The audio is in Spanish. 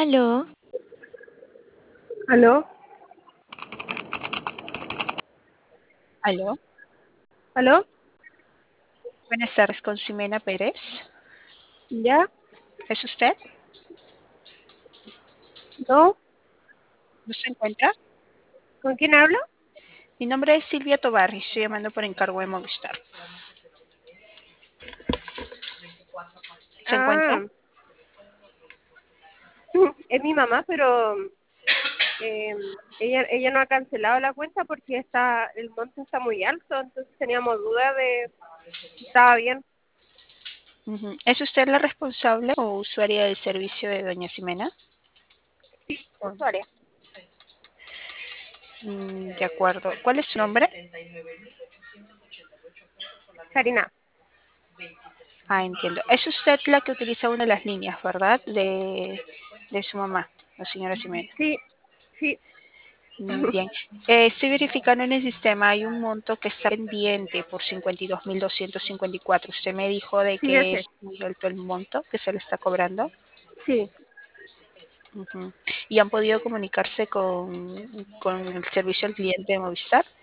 Aló, ¿Aló? aló. ¿Aló? Buenas tardes, con Ximena Pérez. ¿Ya? ¿Es usted? ¿No? ¿No se encuentra? ¿Con quién hablo? Mi nombre es Silvia Tobar y estoy llamando por encargo de Movistar. ¿Se encuentra? Ah, es mi mamá, pero eh, ella no ha cancelado la cuenta porque el monto está muy alto, entonces teníamos duda de si estaba bien. Ujú. ¿Es usted la responsable o usuaria del servicio de doña Ximena? Sí, Oh, usuaria. de acuerdo. ¿Cuál es su nombre? Karina. Ah, entiendo. Es usted la que utiliza una de las líneas, ¿verdad? De su mamá, la señora Ximena. Sí, sí, Bien. Estoy verificando en el sistema, hay un monto que está pendiente por 52.254. Usted me dijo de sí, que ese. es muy alto el monto que se le está cobrando. Sí, Ujú. ¿Y han podido comunicarse con el servicio al cliente de Movistar?